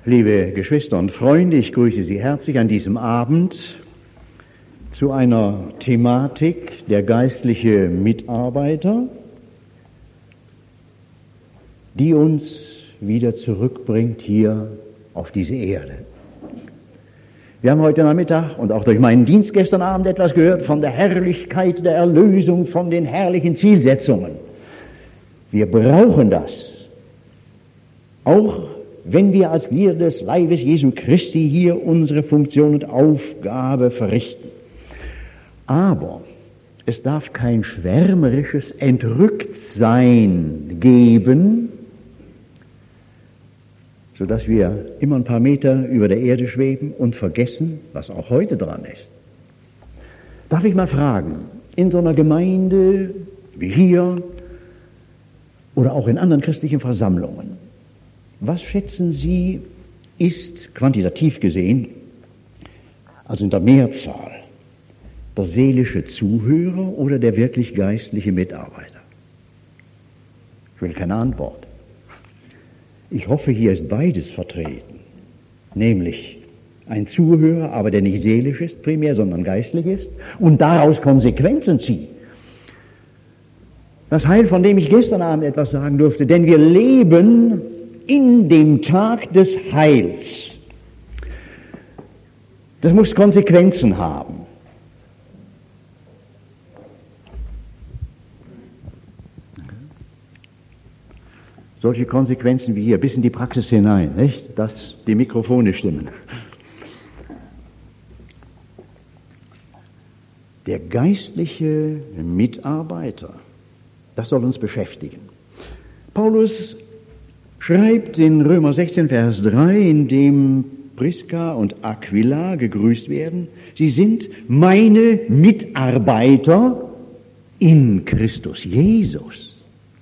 Liebe Geschwister und Freunde, ich grüße Sie herzlich an diesem Abend zu einer Thematik der geistliche Mitarbeiter, die uns wieder zurückbringt hier auf diese Erde. Wir haben heute Nachmittag und auch durch meinen Dienst gestern Abend etwas gehört von der Herrlichkeit der Erlösung, von den herrlichen Zielsetzungen. Wir brauchen das, auch wenn wir als Glieder des Leibes Jesu Christi hier unsere Funktion und Aufgabe verrichten. Aber es darf kein schwärmerisches Entrücktsein geben, sodass wir immer ein paar Meter über der Erde schweben und vergessen, was auch heute dran ist. Darf ich mal fragen, in so einer Gemeinde wie hier oder auch in anderen christlichen Versammlungen, was schätzen Sie, ist quantitativ gesehen, also in der Mehrzahl, der seelische Zuhörer oder der wirklich geistliche Mitarbeiter? Ich will keine Antwort. Ich hoffe, hier ist beides vertreten, nämlich ein Zuhörer, aber der nicht seelisch ist primär, sondern geistlich ist und daraus Konsequenzen zieht. Das Heil, von dem ich gestern Abend etwas sagen durfte, denn wir leben in dem Tag des Heils. Das muss Konsequenzen haben. Solche Konsequenzen wie hier, bis in die Praxis hinein, nicht? Dass die Mikrofone stimmen. Der geistliche Mitarbeiter, das soll uns beschäftigen. Paulus schreibt in Römer 16, Vers 3, in dem Priska und Aquila gegrüßt werden, sie sind meine Mitarbeiter in Christus Jesus.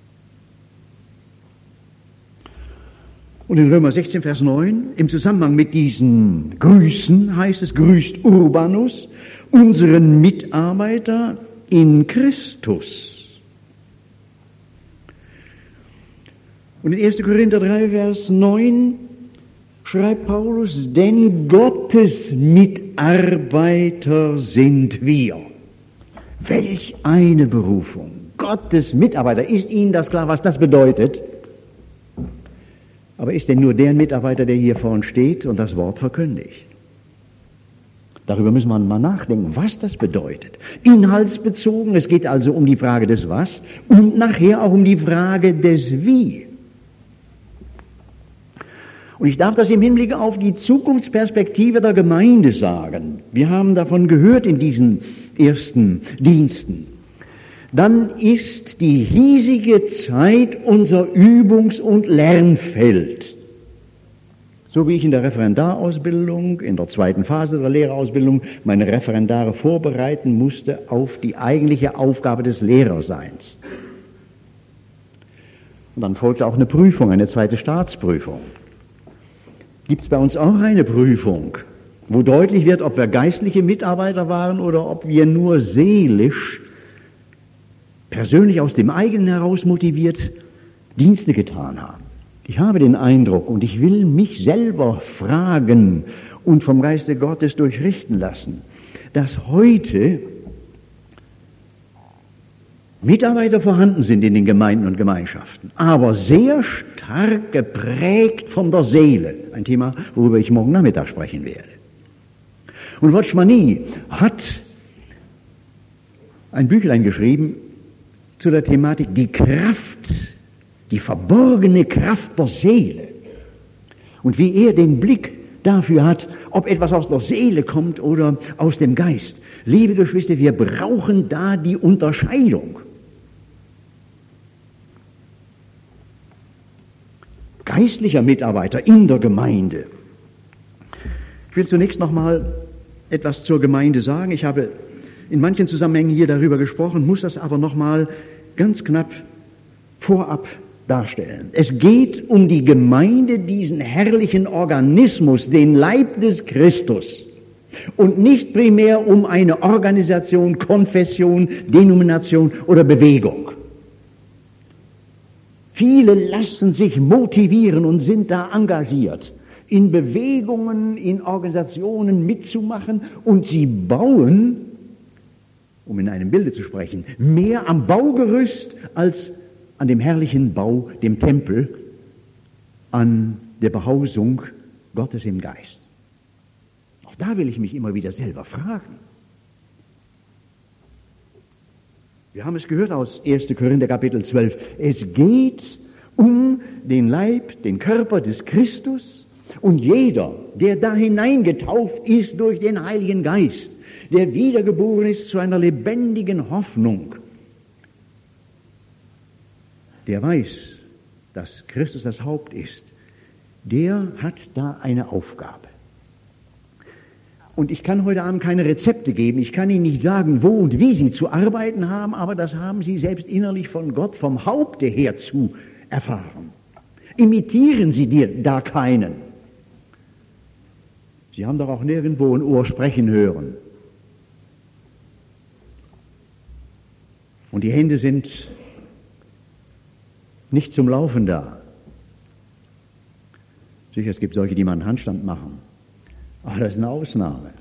Und in Römer 16, Vers 9, im Zusammenhang mit diesen Grüßen heißt es, grüßt Urbanus, unseren Mitarbeiter in Christus. Und in 1. Korinther 3, Vers 9 schreibt Paulus, denn Gottes Mitarbeiter sind wir. Welch eine Berufung. Gottes Mitarbeiter. Ist Ihnen das klar, was das bedeutet? Aber ist denn nur der Mitarbeiter, der hier vorne steht und das Wort verkündigt? Darüber müssen wir mal nachdenken, was das bedeutet. Inhaltsbezogen, es geht also um die Frage des Was und nachher auch um die Frage des Wie. Und ich darf das im Hinblick auf die Zukunftsperspektive der Gemeinde sagen. Wir haben davon gehört in diesen ersten Diensten. Dann ist die hiesige Zeit unser Übungs- und Lernfeld. So wie ich in der Referendarausbildung, in der zweiten Phase der Lehrerausbildung, meine Referendare vorbereiten musste auf die eigentliche Aufgabe des Lehrerseins. Und dann folgte auch eine Prüfung, eine zweite Staatsprüfung. Gibt es bei uns auch eine Prüfung, wo deutlich wird, ob wir geistliche Mitarbeiter waren oder ob wir nur seelisch, persönlich aus dem eigenen heraus motiviert Dienste getan haben. Ich habe den Eindruck und ich will mich selber fragen und vom Geiste Gottes durchrichten lassen, dass heute Mitarbeiter vorhanden sind in den Gemeinden und Gemeinschaften, aber sehr stark geprägt von der Seele. Ein Thema, worüber ich morgen Nachmittag sprechen werde. Und Watchmani hat ein Büchlein geschrieben zu der Thematik die Kraft, die verborgene Kraft der Seele. Und wie er den Blick dafür hat, ob etwas aus der Seele kommt oder aus dem Geist. Liebe Geschwister, wir brauchen da die Unterscheidung. Geistlicher Mitarbeiter in der Gemeinde. Ich will zunächst nochmal etwas zur Gemeinde sagen. Ich habe in manchen Zusammenhängen hier darüber gesprochen, muss das aber nochmal ganz knapp vorab darstellen. Es geht um die Gemeinde, diesen herrlichen Organismus, den Leib des Christus. Und nicht primär um eine Organisation, Konfession, Denomination oder Bewegung. Viele lassen sich motivieren und sind da engagiert in Bewegungen, in Organisationen mitzumachen, und sie bauen, um in einem Bilde zu sprechen, mehr am Baugerüst als an dem herrlichen Bau, dem Tempel, an der Behausung Gottes im Geist. Auch da will ich mich immer wieder selber fragen. Wir haben es gehört aus 1. Korinther Kapitel 12. Es geht um den Leib, den Körper des Christus, und jeder, der da hineingetauft ist durch den Heiligen Geist, der wiedergeboren ist zu einer lebendigen Hoffnung, der weiß, dass Christus das Haupt ist, der hat da eine Aufgabe. Und ich kann heute Abend keine Rezepte geben, ich kann Ihnen nicht sagen, wo und wie Sie zu arbeiten haben, aber das haben Sie selbst innerlich von Gott, vom Haupte her zu erfahren. Imitieren Sie dir da keinen. Sie haben doch auch nirgendwo ein Ohr sprechen hören. Und die Hände sind nicht zum Laufen da. Sicher, es gibt solche, die mal einen Handstand machen. Aber das ist eine Ausnahme.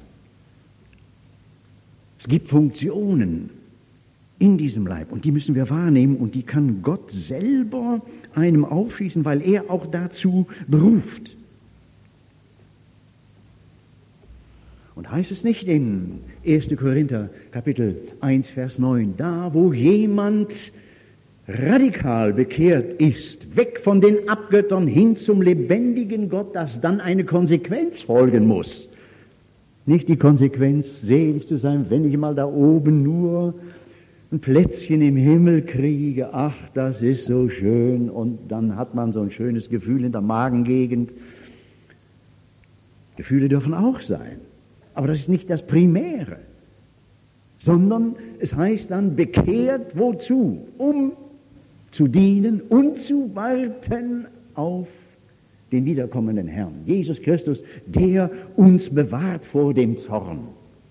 Es gibt Funktionen in diesem Leib, und die müssen wir wahrnehmen, und die kann Gott selber einem aufschließen, weil er auch dazu beruft. Und heißt es nicht in 1. Korinther Kapitel 1, Vers 9, da wo jemand radikal bekehrt ist, weg von den Abgöttern hin zum lebendigen Gott, dass dann eine Konsequenz folgen muss. Nicht die Konsequenz, selig zu sein, wenn ich mal da oben nur ein Plätzchen im Himmel kriege, ach, das ist so schön, und dann hat man so ein schönes Gefühl in der Magengegend. Gefühle dürfen auch sein, aber das ist nicht das Primäre, sondern es heißt dann, bekehrt wozu? Um zu dienen und zu warten auf den wiederkommenden Herrn, Jesus Christus, der uns bewahrt vor dem Zorn.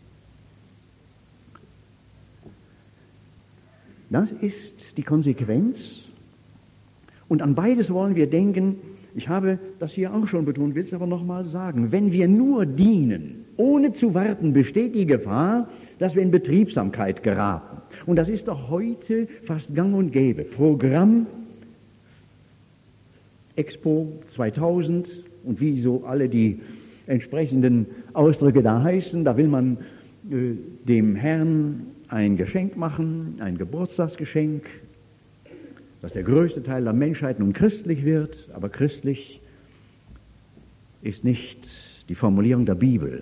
Das ist die Konsequenz, und an beides wollen wir denken. Ich habe das hier auch schon betont, will es aber nochmal sagen. Wenn wir nur dienen, ohne zu warten, besteht die Gefahr, dass wir in Betriebsamkeit geraten. Und das ist doch heute fast gang und gäbe. Programm, Expo 2000 und wie so alle die entsprechenden Ausdrücke da heißen, da will man dem Herrn ein Geschenk machen, ein Geburtstagsgeschenk, dass der größte Teil der Menschheit nun christlich wird, aber christlich ist nicht die Formulierung der Bibel,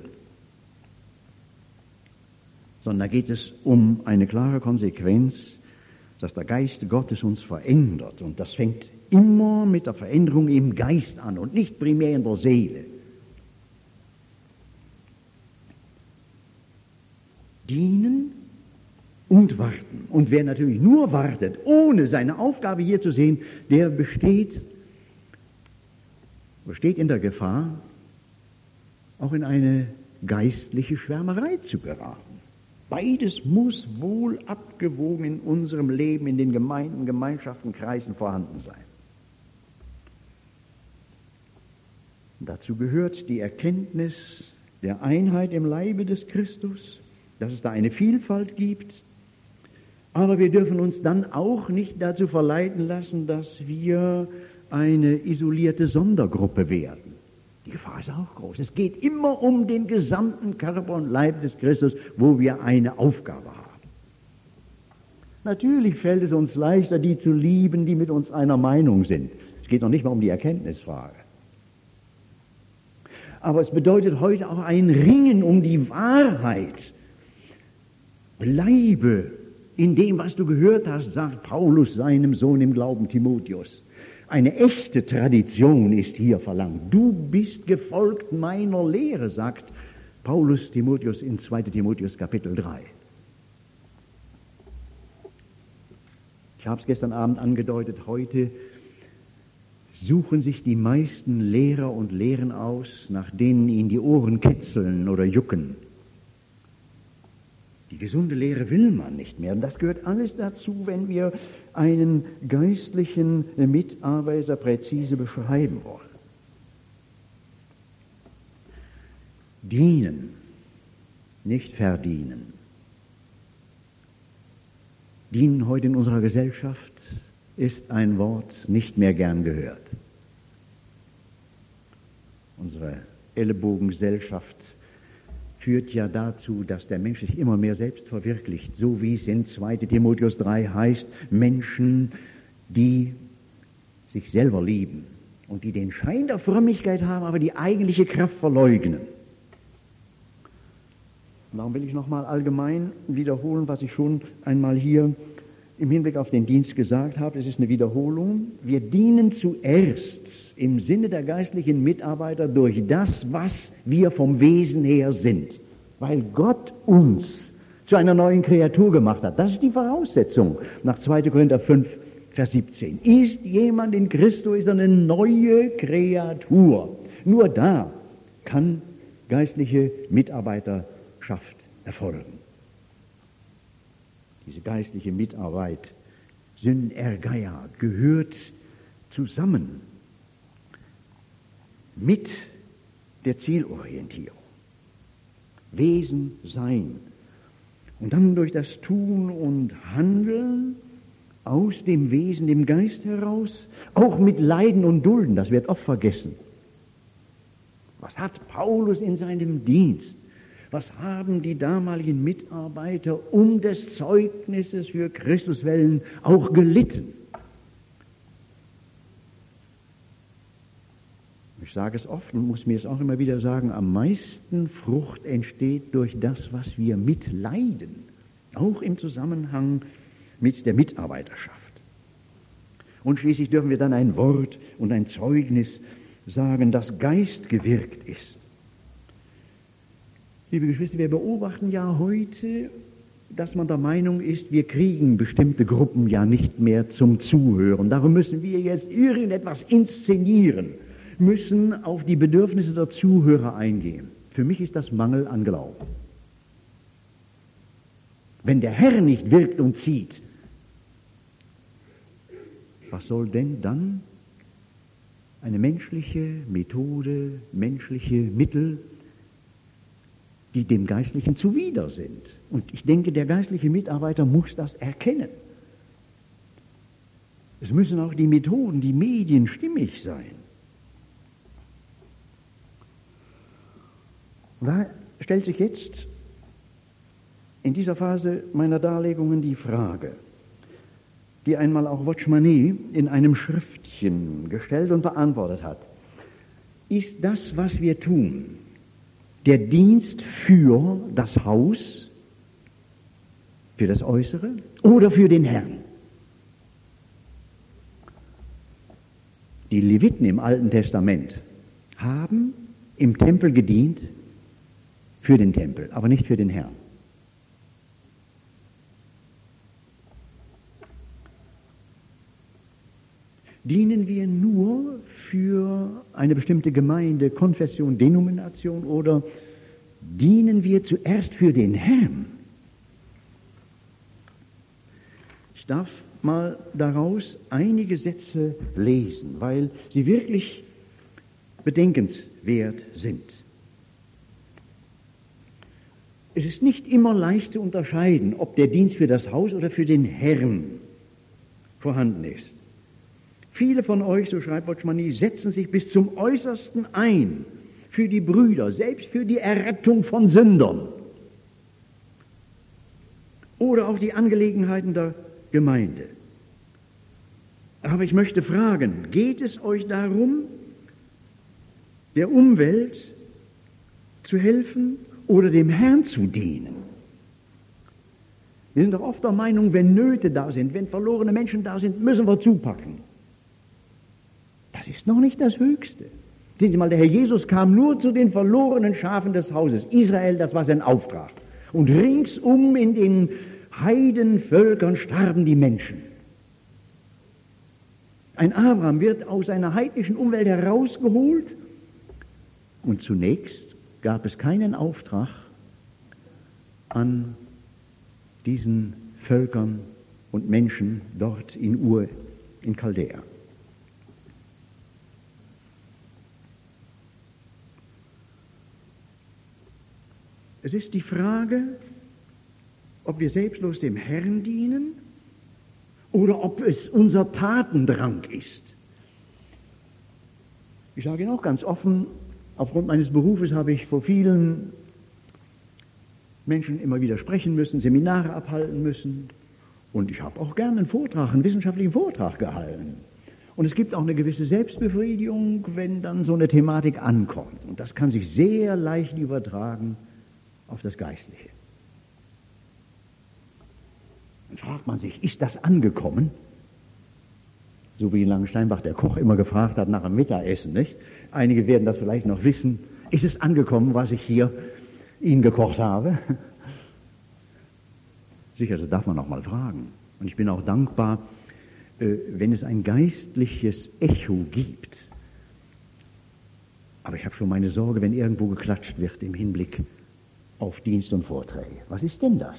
sondern da geht es um eine klare Konsequenz, dass der Geist Gottes uns verändert, und das fängt immer mit der Veränderung im Geist an und nicht primär in der Seele. Dienen und warten. Und wer natürlich nur wartet, ohne seine Aufgabe hier zu sehen, der besteht in der Gefahr, auch in eine geistliche Schwärmerei zu geraten. Beides muss wohl abgewogen in unserem Leben, in den Gemeinden, Gemeinschaften, Kreisen vorhanden sein. Dazu gehört die Erkenntnis der Einheit im Leibe des Christus, dass es da eine Vielfalt gibt. Aber wir dürfen uns dann auch nicht dazu verleiten lassen, dass wir eine isolierte Sondergruppe werden. Die Gefahr ist auch groß. Es geht immer um den gesamten Körper und Leib des Christus, wo wir eine Aufgabe haben. Natürlich fällt es uns leichter, die zu lieben, die mit uns einer Meinung sind. Es geht noch nicht mal um die Erkenntnisfrage. Aber es bedeutet heute auch ein Ringen um die Wahrheit. Bleibe in dem, was du gehört hast, sagt Paulus seinem Sohn im Glauben Timotheus. Eine echte Tradition ist hier verlangt. Du bist gefolgt meiner Lehre, sagt Paulus Timotheus in 2. Timotheus Kapitel 3. Ich habe es gestern Abend angedeutet, heute suchen sich die meisten Lehrer und Lehren aus, nach denen ihnen die Ohren kitzeln oder jucken. Die gesunde Lehre will man nicht mehr. Und das gehört alles dazu, wenn wir einen geistlichen Mitarbeiter präzise beschreiben wollen. Dienen, nicht verdienen. Dienen heute in unserer Gesellschaft ist ein Wort nicht mehr gern gehört. Unsere Ellenbogengesellschaft führt ja dazu, dass der Mensch sich immer mehr selbst verwirklicht, so wie es in 2. Timotheus 3 heißt, Menschen, die sich selber lieben und die den Schein der Frömmigkeit haben, aber die eigentliche Kraft verleugnen. Und darum will ich nochmal allgemein wiederholen, was ich schon einmal hier im Hinblick auf den Dienst gesagt habe. Es ist eine Wiederholung. Wir dienen zuerst im Sinne der geistlichen Mitarbeiter durch das, was wir vom Wesen her sind. Weil Gott uns zu einer neuen Kreatur gemacht hat. Das ist die Voraussetzung nach 2. Korinther 5, Vers 17. Ist jemand in Christus, ist er eine neue Kreatur. Nur da kann geistliche Mitarbeiterschaft erfolgen. Diese geistliche Mitarbeit, Synergeia, gehört zusammen mit der Zielorientierung. Wesen, Sein. Und dann durch das Tun und Handeln aus dem Wesen, dem Geist heraus, auch mit Leiden und Dulden, das wird oft vergessen. Was hat Paulus in seinem Dienst? Was haben die damaligen Mitarbeiter um des Zeugnisses für Christus willen auch gelitten? Ich sage es oft und muss mir es auch immer wieder sagen, am meisten Frucht entsteht durch das, was wir mitleiden, auch im Zusammenhang mit der Mitarbeiterschaft. Und schließlich dürfen wir dann ein Wort und ein Zeugnis sagen, das geistgewirkt ist. Liebe Geschwister, wir beobachten ja heute, dass man der Meinung ist, wir kriegen bestimmte Gruppen ja nicht mehr zum Zuhören. Darum müssen wir jetzt irgendetwas inszenieren, müssen auf die Bedürfnisse der Zuhörer eingehen. Für mich ist das Mangel an Glauben. Wenn der Herr nicht wirkt und zieht, was soll denn dann eine menschliche Methode, menschliche Mittel, die dem Geistlichen zuwider sind? Und ich denke, der geistliche Mitarbeiter muss das erkennen. Es müssen auch die Methoden, die Medien stimmig sein. Und da stellt sich jetzt in dieser Phase meiner Darlegungen die Frage, die einmal auch Watchmani in einem Schriftchen gestellt und beantwortet hat. Ist das, was wir tun, der Dienst für das Haus, für das Äußere oder für den Herrn? Die Leviten im Alten Testament haben im Tempel gedient für den Tempel, aber nicht für den Herrn. Dienen wir nur für eine bestimmte Gemeinde, Konfession, Denomination oder dienen wir zuerst für den Herrn? Ich darf mal daraus einige Sätze lesen, weil sie wirklich bedenkenswert sind. Es ist nicht immer leicht zu unterscheiden, ob der Dienst für das Haus oder für den Herrn vorhanden ist. Viele von euch, so schreibt Watchmani, setzen sich bis zum Äußersten ein für die Brüder, selbst für die Errettung von Sündern oder auch die Angelegenheiten der Gemeinde. Aber ich möchte fragen, geht es euch darum, der Umwelt zu helfen oder dem Herrn zu dienen? Wir sind doch oft der Meinung, wenn Nöte da sind, wenn verlorene Menschen da sind, müssen wir zupacken. Das ist noch nicht das Höchste. Sehen Sie mal, der Herr Jesus kam nur zu den verlorenen Schafen des Hauses. Israel, das war sein Auftrag. Und ringsum in den Heidenvölkern starben die Menschen. Ein Abraham wird aus einer heidnischen Umwelt herausgeholt und zunächst gab es keinen Auftrag an diesen Völkern und Menschen dort in Ur, in Chaldea. Es ist die Frage, ob wir selbstlos dem Herrn dienen oder ob es unser Tatendrang ist. Ich sage Ihnen auch ganz offen, aufgrund meines Berufes habe ich vor vielen Menschen immer wieder sprechen müssen, Seminare abhalten müssen. Und ich habe auch gerne einen wissenschaftlichen Vortrag gehalten. Und es gibt auch eine gewisse Selbstbefriedigung, wenn dann so eine Thematik ankommt. Und das kann sich sehr leicht übertragen auf das Geistliche. Dann fragt man sich, ist das angekommen? So wie in Langensteinbach der Koch immer gefragt hat nach dem Mittagessen, nicht? Einige werden das vielleicht noch wissen. Ist es angekommen, was ich hier Ihnen gekocht habe? Sicher, das darf man auch mal fragen. Und ich bin auch dankbar, wenn es ein geistliches Echo gibt. Aber ich habe schon meine Sorge, wenn irgendwo geklatscht wird im Hinblick auf Dienst und Vorträge. Was ist denn das?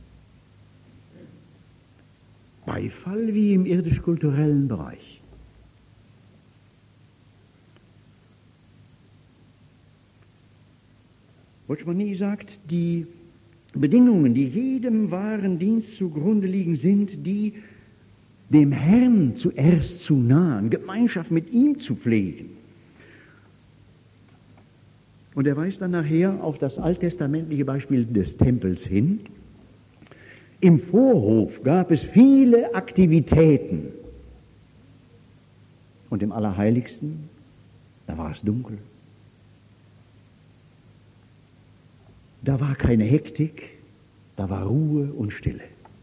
Beifall wie im irdisch-kulturellen Bereich. Watchman sagt, die Bedingungen, die jedem wahren Dienst zugrunde liegen, sind die, dem Herrn zuerst zu nahen, Gemeinschaft mit ihm zu pflegen. Und er weist dann nachher auf das alttestamentliche Beispiel des Tempels hin. Im Vorhof gab es viele Aktivitäten. Und im Allerheiligsten, da war es dunkel. Da war keine Hektik, da war Ruhe und Stille.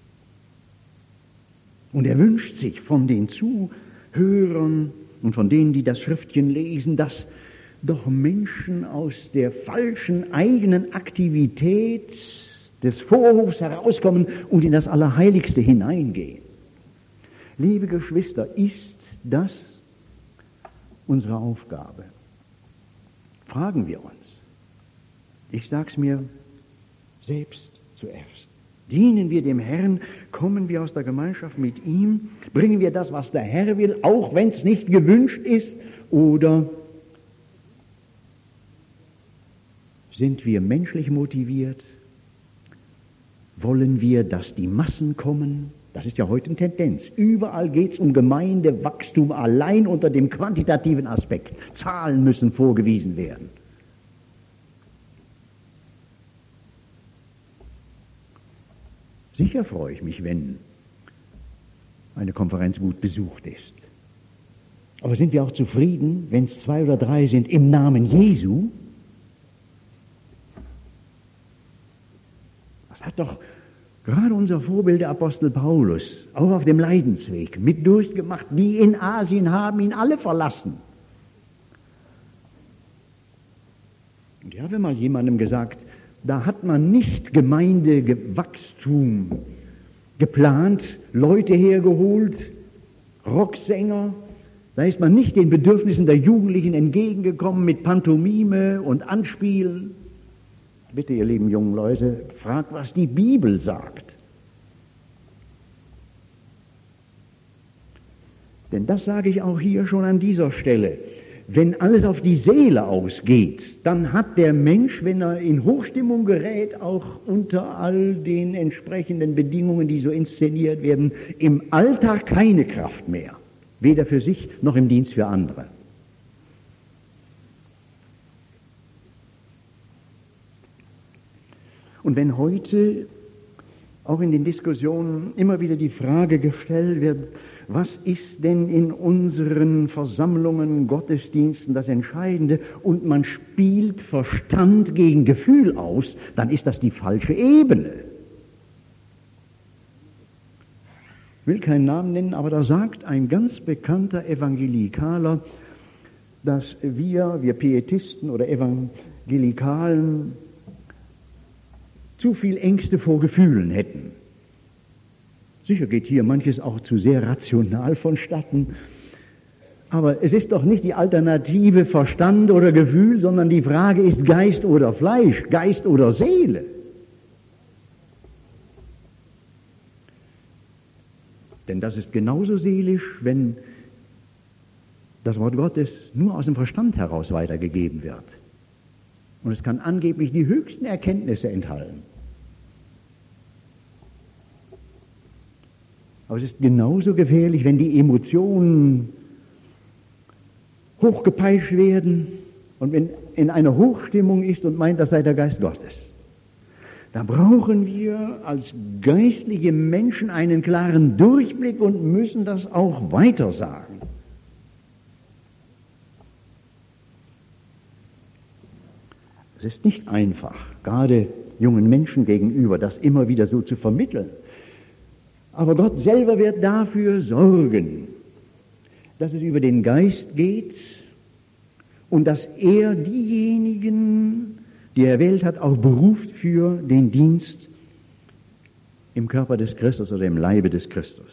Und er wünscht sich von den Zuhörern und von denen, die das Schriftchen lesen, dass doch Menschen aus der falschen eigenen Aktivität des Vorhofs herauskommen und in das Allerheiligste hineingehen. Liebe Geschwister, ist das unsere Aufgabe? Fragen wir uns. Ich sag's mir selbst zuerst. Dienen wir dem Herrn, kommen wir aus der Gemeinschaft mit ihm, bringen wir das, was der Herr will, auch wenn es nicht gewünscht ist, oder sind wir menschlich motiviert? Wollen wir, dass die Massen kommen? Das ist ja heute eine Tendenz. Überall geht es um Gemeindewachstum allein unter dem quantitativen Aspekt. Zahlen müssen vorgewiesen werden. Sicher freue ich mich, wenn eine Konferenz gut besucht ist. Aber sind wir auch zufrieden, wenn es 2 oder 3 sind im Namen Jesu? Das hat doch gerade unser Vorbild, der Apostel Paulus, auch auf dem Leidensweg mit durchgemacht. Die in Asien haben ihn alle verlassen. Und ich habe mal jemandem gesagt, da hat man nicht Gemeindewachstum geplant, Leute hergeholt, Rocksänger. Da ist man nicht den Bedürfnissen der Jugendlichen entgegengekommen mit Pantomime und Anspielen. Bitte, ihr lieben jungen Leute, fragt, was die Bibel sagt. Denn das sage ich auch hier schon an dieser Stelle. Wenn alles auf die Seele ausgeht, dann hat der Mensch, wenn er in Hochstimmung gerät, auch unter all den entsprechenden Bedingungen, die so inszeniert werden, im Alltag keine Kraft mehr. Weder für sich noch im Dienst für andere. Und wenn heute auch in den Diskussionen immer wieder die Frage gestellt wird, was ist denn in unseren Versammlungen, Gottesdiensten das Entscheidende, und man spielt Verstand gegen Gefühl aus, dann ist das die falsche Ebene. Ich will keinen Namen nennen, aber da sagt ein ganz bekannter Evangelikaler, dass wir Pietisten oder Evangelikalen, zu viel Ängste vor Gefühlen hätten. Sicher geht hier manches auch zu sehr rational vonstatten, aber es ist doch nicht die Alternative Verstand oder Gefühl, sondern die Frage ist Geist oder Fleisch, Geist oder Seele. Denn das ist genauso seelisch, wenn das Wort Gottes nur aus dem Verstand heraus weitergegeben wird. Und es kann angeblich die höchsten Erkenntnisse enthalten. Aber es ist genauso gefährlich, wenn die Emotionen hochgepeitscht werden und wenn in einer Hochstimmung ist und meint, das sei der Geist Gottes. Da brauchen wir als geistliche Menschen einen klaren Durchblick und müssen das auch weiter sagen. Es ist nicht einfach, gerade jungen Menschen gegenüber, das immer wieder so zu vermitteln. Aber Gott selber wird dafür sorgen, dass es über den Geist geht und dass er diejenigen, die er erwählt hat, auch beruft für den Dienst im Körper des Christus oder im Leibe des Christus.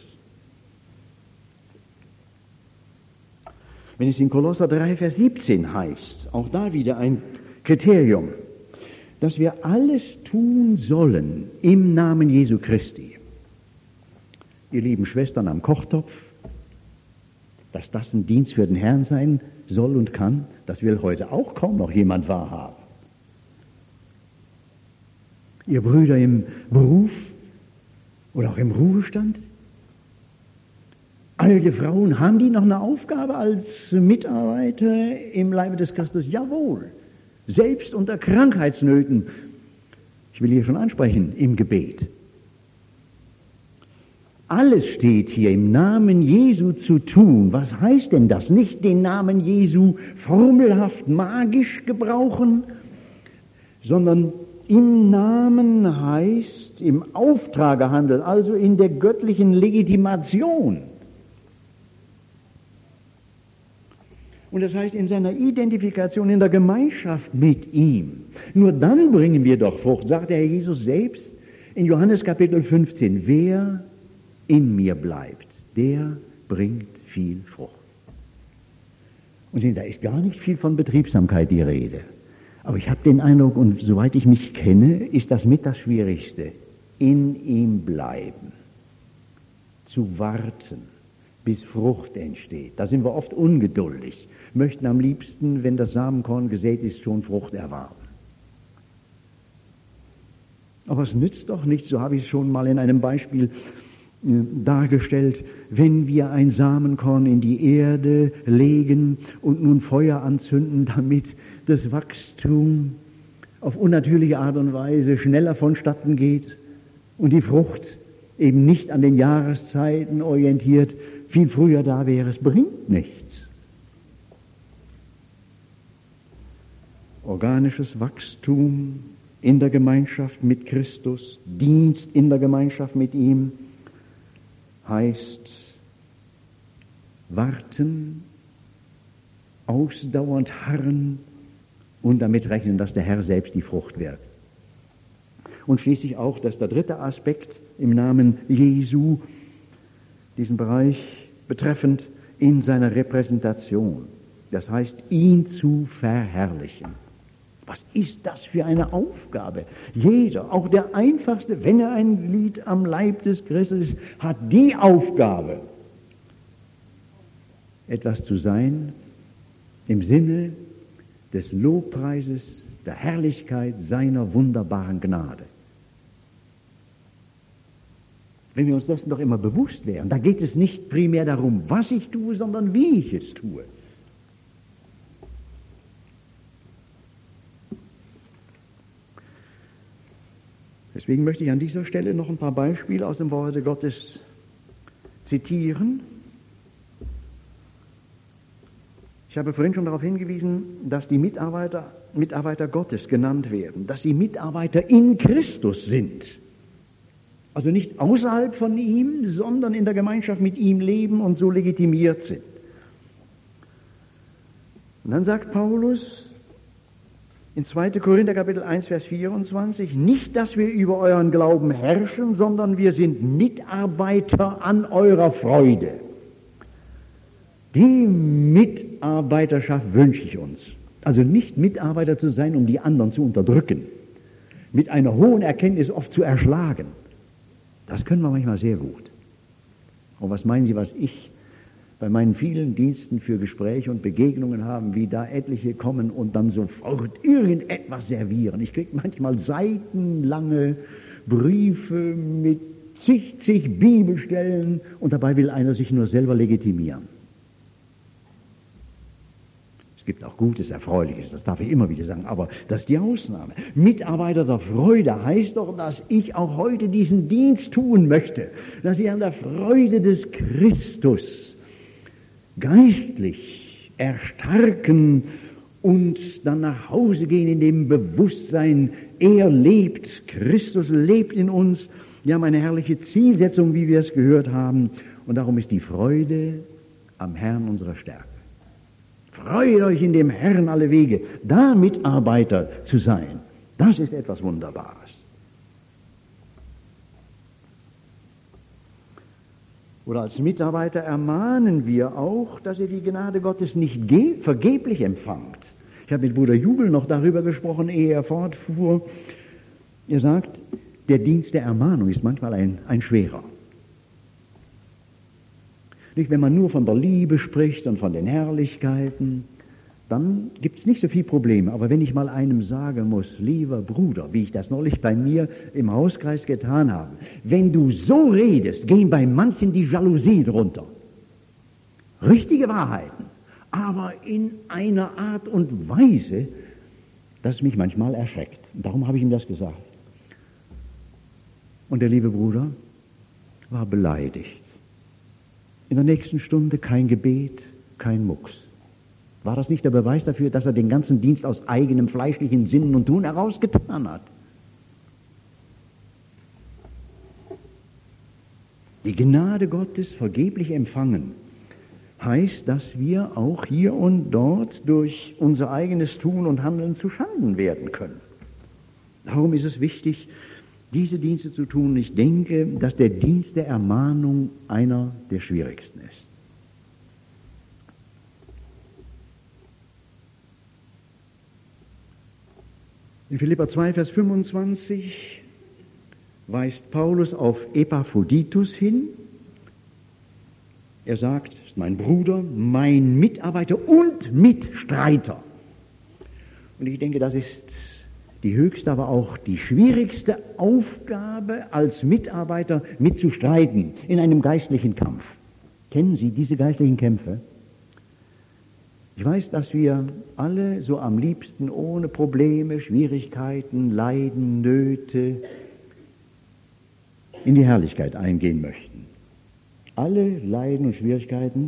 Wenn es in Kolosser 3, Vers 17 heißt, auch da wieder ein Kriterium, dass wir alles tun sollen im Namen Jesu Christi. Ihr lieben Schwestern am Kochtopf, dass das ein Dienst für den Herrn sein soll und kann, das will heute auch kaum noch jemand wahrhaben. Ihr Brüder im Beruf oder auch im Ruhestand, alte Frauen, haben die noch eine Aufgabe als Mitarbeiter im Leibe des Christus? Jawohl, selbst unter Krankheitsnöten. Ich will hier schon ansprechen, im Gebet. Alles steht hier im Namen Jesu zu tun. Was heißt denn das? Nicht den Namen Jesu formelhaft, magisch gebrauchen, sondern im Namen heißt im Auftrage handeln, also in der göttlichen Legitimation. Und das heißt in seiner Identifikation in der Gemeinschaft mit ihm. Nur dann bringen wir doch Frucht, sagt der Herr Jesus selbst in Johannes Kapitel 15. Wer in mir bleibt, der bringt viel Frucht. Und sehen, da ist gar nicht viel von Betriebsamkeit die Rede. Aber ich habe den Eindruck, und soweit ich mich kenne, ist das mit das Schwierigste. In ihm bleiben. Zu warten, bis Frucht entsteht. Da sind wir oft ungeduldig. Möchten am liebsten, wenn das Samenkorn gesät ist, schon Frucht erwarten. Aber es nützt doch nichts, so habe ich es schon mal in einem Beispiel dargestellt, wenn wir ein Samenkorn in die Erde legen und nun Feuer anzünden, damit das Wachstum auf unnatürliche Art und Weise schneller vonstatten geht und die Frucht eben nicht an den Jahreszeiten orientiert viel früher da wäre, es bringt nichts. Organisches Wachstum in der Gemeinschaft mit Christus, Dienst in der Gemeinschaft mit ihm, heißt warten, ausdauernd harren und damit rechnen, dass der Herr selbst die Frucht wirkt. Und schließlich auch, dass der dritte Aspekt im Namen Jesu, diesen Bereich betreffend, in seiner Repräsentation, das heißt, ihn zu verherrlichen. Was ist das für eine Aufgabe? Jeder, auch der Einfachste, wenn er ein Glied am Leib des Christus ist, hat die Aufgabe, etwas zu sein im Sinne des Lobpreises, der Herrlichkeit seiner wunderbaren Gnade. Wenn wir uns dessen doch immer bewusst wären, da geht es nicht primär darum, was ich tue, sondern wie ich es tue. Deswegen möchte ich an dieser Stelle noch ein paar Beispiele aus dem Worte Gottes zitieren. Ich habe vorhin schon darauf hingewiesen, dass die Mitarbeiter Gottes genannt werden, dass sie Mitarbeiter in Christus sind. Also nicht außerhalb von ihm, sondern in der Gemeinschaft mit ihm leben und so legitimiert sind. Und dann sagt Paulus in 2. Korinther Kapitel 1, Vers 24, nicht, dass wir über euren Glauben herrschen, sondern wir sind Mitarbeiter an eurer Freude. Die Mitarbeiterschaft wünsche ich uns. Also nicht Mitarbeiter zu sein, um die anderen zu unterdrücken, mit einer hohen Erkenntnis oft zu erschlagen. Das können wir manchmal sehr gut. Und was meinen Sie, was bei meinen vielen Diensten für Gespräche und Begegnungen haben, wie da etliche kommen und dann sofort irgendetwas servieren. Ich kriege manchmal seitenlange Briefe mit zig Bibelstellen und dabei will einer sich nur selber legitimieren. Es gibt auch Gutes, Erfreuliches, das darf ich immer wieder sagen, aber das ist die Ausnahme. Mitarbeiter der Freude heißt doch, dass ich auch heute diesen Dienst tun möchte, dass ich an der Freude des Christus geistlich erstarken und dann nach Hause gehen in dem Bewusstsein, er lebt, Christus lebt in uns. Wir haben eine herrliche Zielsetzung, wie wir es gehört haben, und darum ist die Freude am Herrn unsere Stärke. Freut euch in dem Herrn alle Wege, da Mitarbeiter zu sein, das ist etwas Wunderbares. Oder als Mitarbeiter ermahnen wir auch, dass ihr die Gnade Gottes nicht vergeblich empfangt. Ich habe mit Bruder Jubel noch darüber gesprochen, ehe er fortfuhr. Er sagt, der Dienst der Ermahnung ist manchmal ein schwerer. Nicht, wenn man nur von der Liebe spricht und von den Herrlichkeiten, dann gibt es nicht so viele Probleme. Aber wenn ich mal einem sagen muss, lieber Bruder, wie ich das neulich bei mir im Hauskreis getan habe, wenn du so redest, gehen bei manchen die Jalousie drunter. Richtige Wahrheiten, aber in einer Art und Weise, das mich manchmal erschreckt. Und darum habe ich ihm das gesagt. Und der liebe Bruder war beleidigt. In der nächsten Stunde kein Gebet, kein Mucks. War das nicht der Beweis dafür, dass er den ganzen Dienst aus eigenem fleischlichen Sinnen und Tun herausgetan hat? Die Gnade Gottes vergeblich empfangen heißt, dass wir auch hier und dort durch unser eigenes Tun und Handeln zu Schanden werden können. Darum ist es wichtig, diese Dienste zu tun. Ich denke, dass der Dienst der Ermahnung einer der schwierigsten ist. In Philipper 2, Vers 25 weist Paulus auf Epaphroditus hin. Er sagt, ist mein Bruder, mein Mitarbeiter und Mitstreiter. Und ich denke, das ist die höchste, aber auch die schwierigste Aufgabe, als Mitarbeiter mitzustreiten in einem geistlichen Kampf. Kennen Sie diese geistlichen Kämpfe? Ich weiß, dass wir alle so am liebsten ohne Probleme, Schwierigkeiten, Leiden, Nöte in die Herrlichkeit eingehen möchten. Alle Leiden und Schwierigkeiten,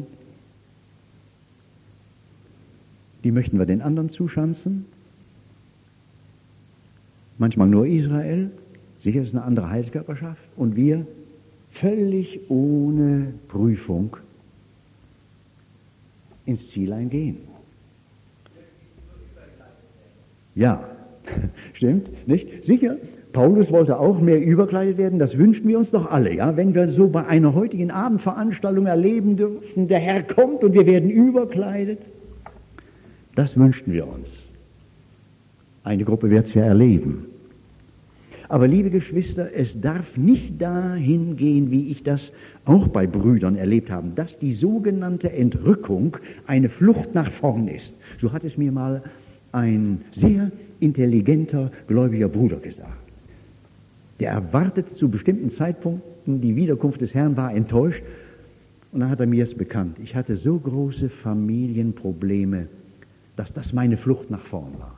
die möchten wir den anderen zuschanzen. Manchmal nur Israel, sicher ist es eine andere Heilskörperschaft, und wir völlig ohne Prüfung ins Ziel eingehen. Ja, stimmt, nicht? Sicher, Paulus wollte auch mehr überkleidet werden, das wünschen wir uns doch alle, ja? Wenn wir so bei einer heutigen Abendveranstaltung erleben dürfen, der Herr kommt und wir werden überkleidet, das wünschten wir uns. Eine Gruppe wird es ja erleben. Aber liebe Geschwister, es darf nicht dahin gehen, wie ich das auch bei Brüdern erlebt habe, dass die sogenannte Entrückung eine Flucht nach vorn ist. So hat es mir mal ein sehr intelligenter, gläubiger Bruder gesagt. Der erwartete zu bestimmten Zeitpunkten die Wiederkunft des Herrn, war enttäuscht, und dann hat er mir es bekannt. Ich hatte so große Familienprobleme, dass das meine Flucht nach vorn war.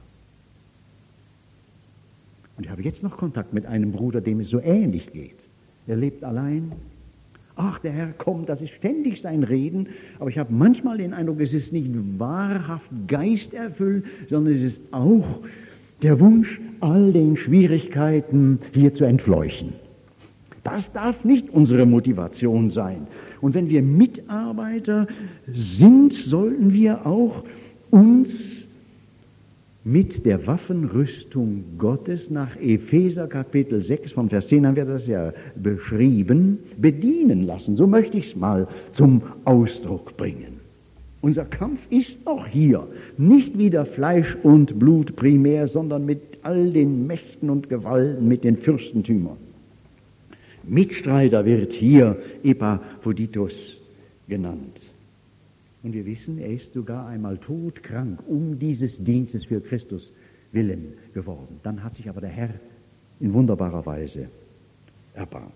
Und ich habe jetzt noch Kontakt mit einem Bruder, dem es so ähnlich geht. Er lebt allein. Ach, der Herr kommt, das ist ständig sein Reden, aber ich habe manchmal den Eindruck, es ist nicht wahrhaft geisterfüllt, sondern es ist auch der Wunsch, all den Schwierigkeiten hier zu entfleuchen. Das darf nicht unsere Motivation sein. Und wenn wir Mitarbeiter sind, sollten wir auch uns mit der Waffenrüstung Gottes nach Epheser Kapitel 6, vom Vers 10 haben wir das ja beschrieben, bedienen lassen. So möchte ich es mal zum Ausdruck bringen. Unser Kampf ist auch hier nicht wieder Fleisch und Blut primär, sondern mit all den Mächten und Gewalten, mit den Fürstentümern. Mitstreiter wird hier Epaphroditus genannt. Und wir wissen, er ist sogar einmal todkrank um dieses Dienstes für Christus willen geworden. Dann hat sich aber der Herr in wunderbarer Weise erbarmt.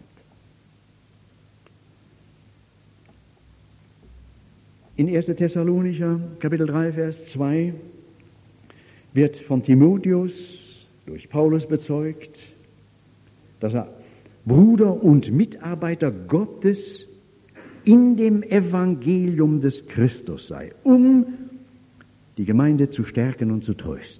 In 1. Thessalonicher, Kapitel 3, Vers 2 wird von Timotheus durch Paulus bezeugt, dass er Bruder und Mitarbeiter Gottes in dem Evangelium des Christus sei, um die Gemeinde zu stärken und zu trösten.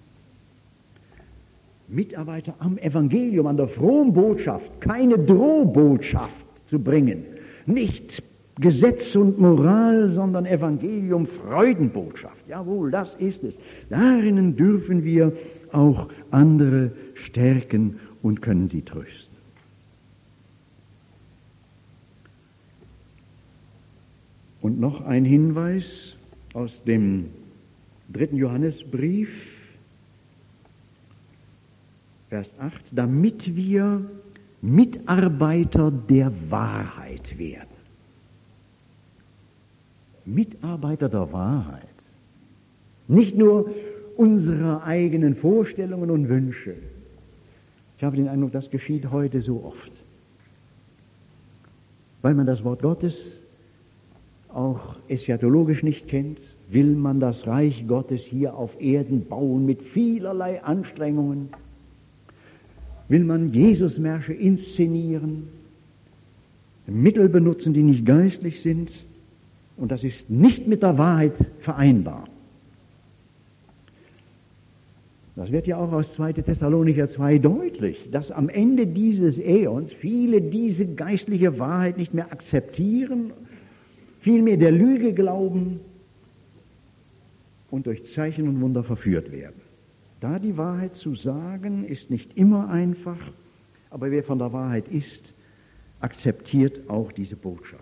Mitarbeiter am Evangelium, an der frohen Botschaft, keine Drohbotschaft zu bringen, nicht Gesetz und Moral, sondern Evangelium, Freudenbotschaft. Jawohl, das ist es. Darin dürfen wir auch andere stärken und können sie trösten. Und noch ein Hinweis aus dem 3. Johannesbrief, Vers 8, damit wir Mitarbeiter der Wahrheit werden. Mitarbeiter der Wahrheit. Nicht nur unserer eigenen Vorstellungen und Wünsche. Ich habe den Eindruck, das geschieht heute so oft. Weil man das Wort Gottes auch eschatologisch nicht kennt, will man das Reich Gottes hier auf Erden bauen mit vielerlei Anstrengungen. Will man Jesusmärsche inszenieren, Mittel benutzen, die nicht geistlich sind, und das ist nicht mit der Wahrheit vereinbar. Das wird ja auch aus 2. Thessalonicher 2 deutlich, dass am Ende dieses Äons viele diese geistliche Wahrheit nicht mehr akzeptieren, vielmehr der Lüge glauben und durch Zeichen und Wunder verführt werden. Da die Wahrheit zu sagen, ist nicht immer einfach, aber wer von der Wahrheit ist, akzeptiert auch diese Botschaft.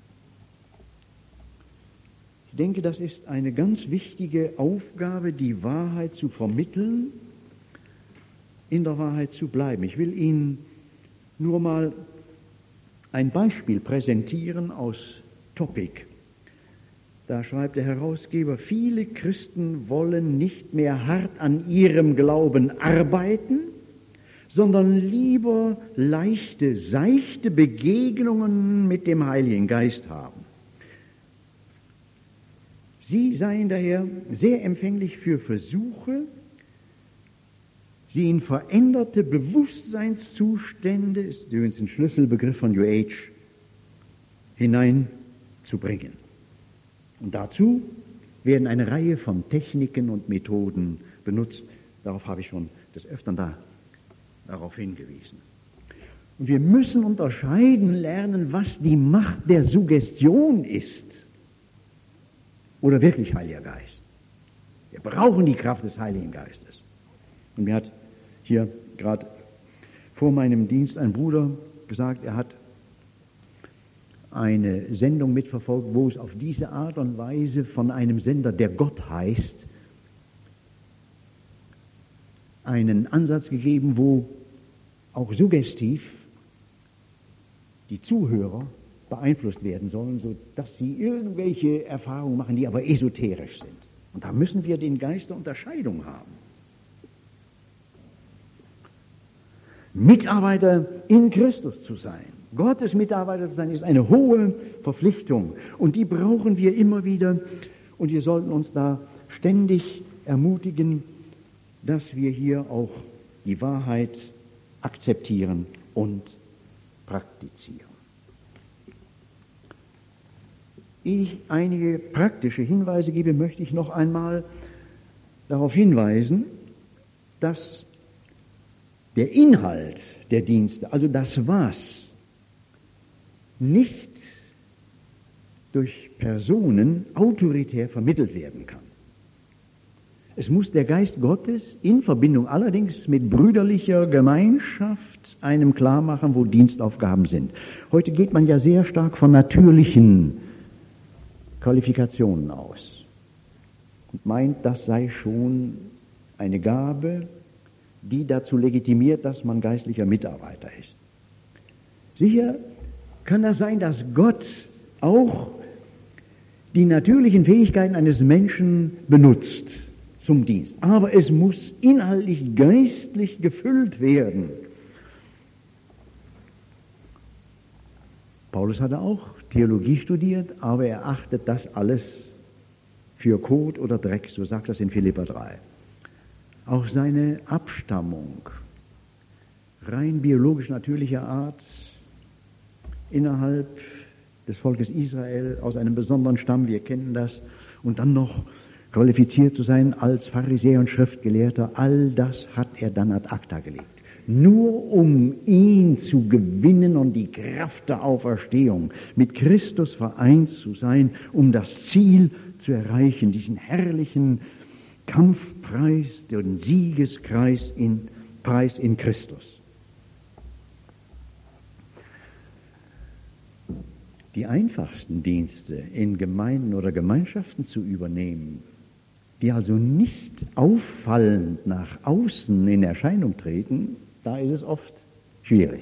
Ich denke, das ist eine ganz wichtige Aufgabe, die Wahrheit zu vermitteln, in der Wahrheit zu bleiben. Ich will Ihnen nur mal ein Beispiel präsentieren aus Topic. Da schreibt der Herausgeber, viele Christen wollen nicht mehr hart an ihrem Glauben arbeiten, sondern lieber leichte, seichte Begegnungen mit dem Heiligen Geist haben. Sie seien daher sehr empfänglich für Versuche, sie in veränderte Bewusstseinszustände, ist übrigens ein Schlüsselbegriff von New Age, hineinzubringen. Und dazu werden eine Reihe von Techniken und Methoden benutzt. Darauf habe ich schon des Öfteren darauf hingewiesen. Und wir müssen unterscheiden lernen, was die Macht der Suggestion ist. Oder wirklich Heiliger Geist. Wir brauchen die Kraft des Heiligen Geistes. Und mir hat hier gerade vor meinem Dienst ein Bruder gesagt, er hat eine Sendung mitverfolgt, wo es auf diese Art und Weise von einem Sender, der Gott heißt, einen Ansatz gegeben, wo auch suggestiv die Zuhörer beeinflusst werden sollen, sodass sie irgendwelche Erfahrungen machen, die aber esoterisch sind. Und da müssen wir den Geist der Unterscheidung haben. Mitarbeiter in Christus zu sein, Gottes Mitarbeiter zu sein, ist eine hohe Verpflichtung. Und die brauchen wir immer wieder. Und wir sollten uns da ständig ermutigen, dass wir hier auch die Wahrheit akzeptieren und praktizieren. Ehe ich einige praktische Hinweise gebe, möchte ich noch einmal darauf hinweisen, dass der Inhalt der Dienste, also das Was, nicht durch Personen autoritär vermittelt werden kann. Es muss der Geist Gottes in Verbindung allerdings mit brüderlicher Gemeinschaft einem klar machen, wo Dienstaufgaben sind. Heute geht man ja sehr stark von natürlichen Qualifikationen aus und meint, das sei schon eine Gabe, die dazu legitimiert, dass man geistlicher Mitarbeiter ist. Sicher kann das sein, dass Gott auch die natürlichen Fähigkeiten eines Menschen benutzt zum Dienst. Aber es muss inhaltlich, geistlich gefüllt werden. Paulus hatte auch Theologie studiert, aber er achtet das alles für Kot oder Dreck, so sagt das in Philipper 3. Auch seine Abstammung, rein biologisch natürlicher Art, innerhalb des Volkes Israel, aus einem besonderen Stamm, wir kennen das, und dann noch qualifiziert zu sein als Pharisäer und Schriftgelehrter, all das hat er dann ad acta gelegt. Nur um ihn zu gewinnen und die Kraft der Auferstehung mit Christus vereint zu sein, um das Ziel zu erreichen, diesen herrlichen Kampfpreis, den Siegeskreis Preis in Christus. Die einfachsten Dienste in Gemeinden oder Gemeinschaften zu übernehmen, die also nicht auffallend nach außen in Erscheinung treten, da ist es oft schwierig.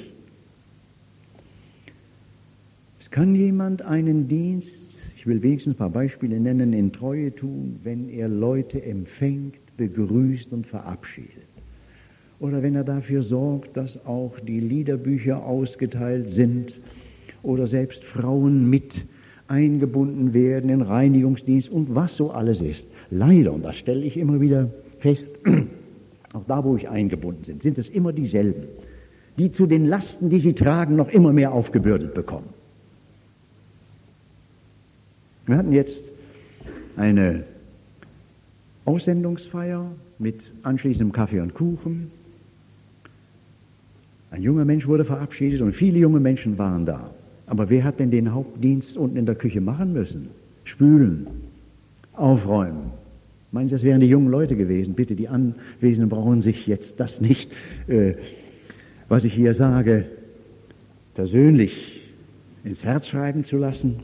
Es kann jemand einen Dienst, ich will wenigstens ein paar Beispiele nennen, in Treue tun, wenn er Leute empfängt, begrüßt und verabschiedet. Oder wenn er dafür sorgt, dass auch die Liederbücher ausgeteilt sind oder selbst Frauen mit eingebunden werden in Reinigungsdienst und was so alles ist. Leider, und das stelle ich immer wieder fest, auch da, wo ich eingebunden sind es immer dieselben, die zu den Lasten, die sie tragen, noch immer mehr aufgebürdet bekommen. Wir hatten jetzt eine Aussendungsfeier mit anschließendem Kaffee und Kuchen. Ein junger Mensch wurde verabschiedet und viele junge Menschen waren da. Aber wer hat denn den Hauptdienst unten in der Küche machen müssen? Spülen, aufräumen. Meinen Sie, das wären die jungen Leute gewesen? Bitte, die Anwesenden brauchen sich jetzt das nicht, was ich hier sage, persönlich ins Herz schreiben zu lassen.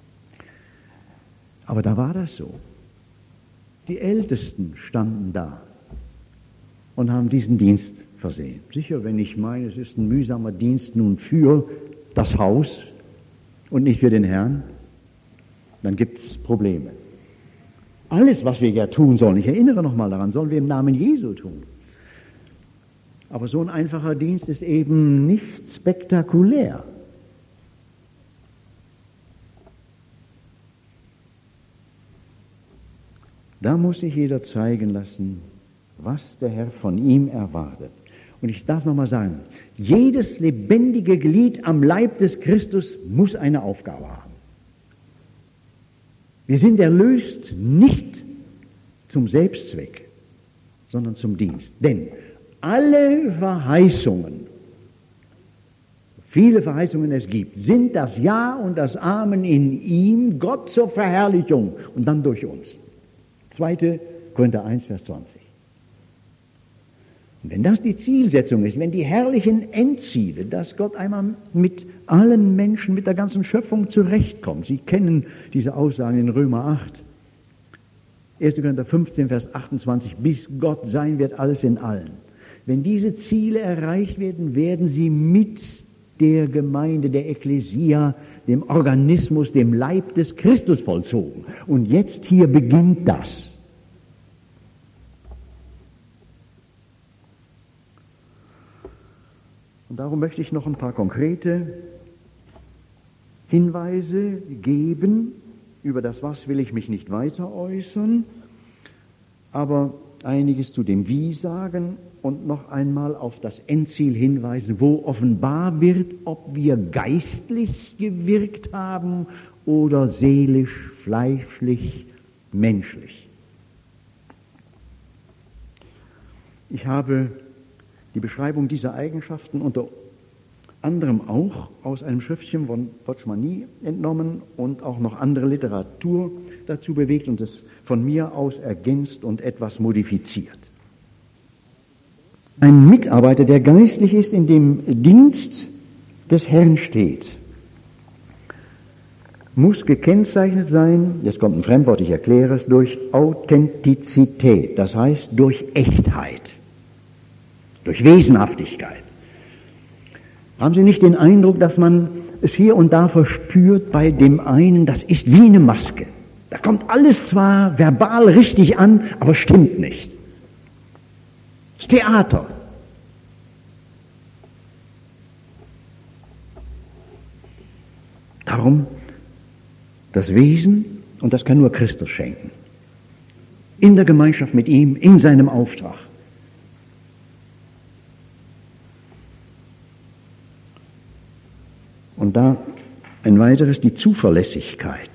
Aber da war das so. Die Ältesten standen da und haben diesen Dienst versehen. Sicher, wenn ich meine, es ist ein mühsamer Dienst nun für das Haus und nicht für den Herrn, dann gibt es Probleme. Alles, was wir ja tun sollen, ich erinnere nochmal daran, sollen wir im Namen Jesu tun. Aber so ein einfacher Dienst ist eben nicht spektakulär. Da muss sich jeder zeigen lassen, was der Herr von ihm erwartet. Und ich darf nochmal sagen, jedes lebendige Glied am Leib des Christus muss eine Aufgabe haben. Wir sind erlöst nicht zum Selbstzweck, sondern zum Dienst. Denn alle Verheißungen, viele Verheißungen es gibt, sind das Ja und das Amen in ihm, Gott zur Verherrlichung und dann durch uns. 2. Korinther 1, Vers 20. Und wenn das die Zielsetzung ist, wenn die herrlichen Endziele, dass Gott einmal mit allen Menschen, mit der ganzen Schöpfung zurechtkommt. Sie kennen diese Aussagen in Römer 8. 1. Korinther 15, Vers 28. Bis Gott sein wird, alles in allen. Wenn diese Ziele erreicht werden, werden sie mit der Gemeinde, der Ekklesia, dem Organismus, dem Leib des Christus vollzogen. Und jetzt hier beginnt das. Und darum möchte ich noch ein paar konkrete Hinweise geben. Über das Was will ich mich nicht weiter äußern, aber einiges zu dem Wie sagen und noch einmal auf das Endziel hinweisen, wo offenbar wird, ob wir geistlich gewirkt haben oder seelisch, fleischlich, menschlich. Ich habe die Beschreibung dieser Eigenschaften unter anderem auch aus einem Schriftchen von Watchmani entnommen und auch noch andere Literatur dazu bewegt und es von mir aus ergänzt und etwas modifiziert. Ein Mitarbeiter, der geistlich ist, in dem Dienst des Herrn steht, muss gekennzeichnet sein, jetzt kommt ein Fremdwort, ich erkläre es, durch Authentizität, das heißt durch Echtheit, durch Wesenhaftigkeit. Haben Sie nicht den Eindruck, dass man es hier und da verspürt bei dem einen, das ist wie eine Maske. Da kommt alles zwar verbal richtig an, aber stimmt nicht. Das Theater. Darum das Wesen, und das kann nur Christus schenken. In der Gemeinschaft mit ihm, in seinem Auftrag. Und da ein weiteres, die Zuverlässigkeit.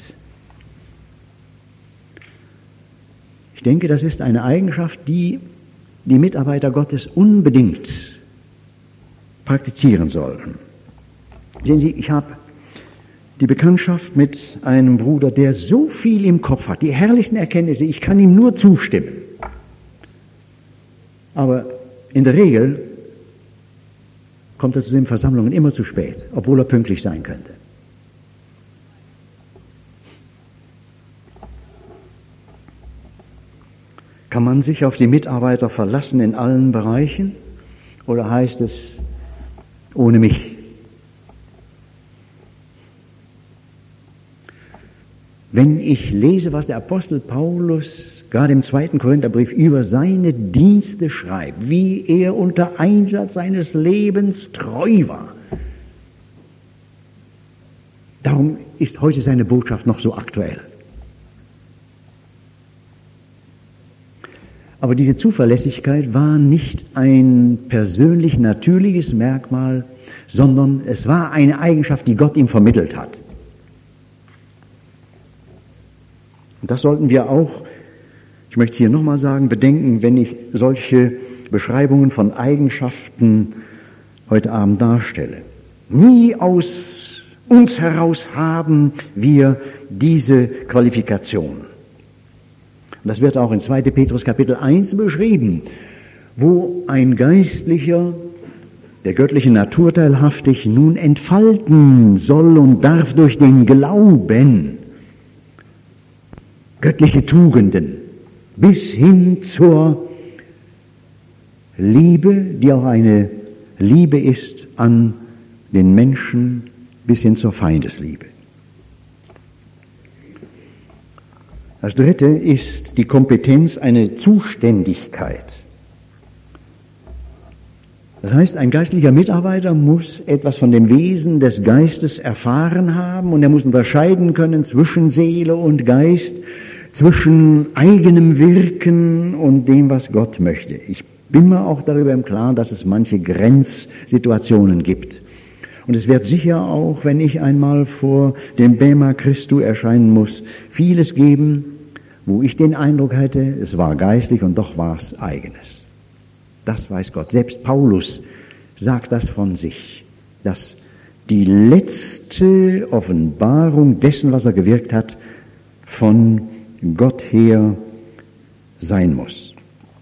Ich denke, das ist eine Eigenschaft, die die Mitarbeiter Gottes unbedingt praktizieren sollten. Sehen Sie, ich habe die Bekanntschaft mit einem Bruder, der so viel im Kopf hat, die herrlichsten Erkenntnisse, ich kann ihm nur zustimmen. Aber in der Regel kommt er zu den Versammlungen immer zu spät, obwohl er pünktlich sein könnte. Kann man sich auf die Mitarbeiter verlassen in allen Bereichen? Oder heißt es, ohne mich? Wenn ich lese, was der Apostel Paulus gerade im 2. Korintherbrief über seine Dienste schreibt, wie er unter Einsatz seines Lebens treu war. Darum ist heute seine Botschaft noch so aktuell. Aber diese Zuverlässigkeit war nicht ein persönlich natürliches Merkmal, sondern es war eine Eigenschaft, die Gott ihm vermittelt hat. Und das sollten wir auch, ich möchte es hier nochmal sagen, bedenken, wenn ich solche Beschreibungen von Eigenschaften heute Abend darstelle. Nie aus uns heraus haben wir diese Qualifikation. Und das wird auch in 2. Petrus Kapitel 1 beschrieben, wo ein Geistlicher der göttlichen Natur teilhaftig nun entfalten soll und darf durch den Glauben göttliche Tugenden bis hin zur Liebe, die auch eine Liebe ist an den Menschen, bis hin zur Feindesliebe. Das dritte ist die Kompetenz, eine Zuständigkeit. Das heißt, ein geistlicher Mitarbeiter muss etwas von dem Wesen des Geistes erfahren haben und er muss unterscheiden können zwischen Seele und Geist, zwischen eigenem Wirken und dem, was Gott möchte. Ich bin mir auch darüber im Klaren, dass es manche Grenzsituationen gibt. Und es wird sicher auch, wenn ich einmal vor dem Bema Christi erscheinen muss, vieles geben, wo ich den Eindruck hatte, es war geistlich und doch war es eigenes. Das weiß Gott. Selbst Paulus sagt das von sich, dass die letzte Offenbarung dessen, was er gewirkt hat, von Gott her sein muss.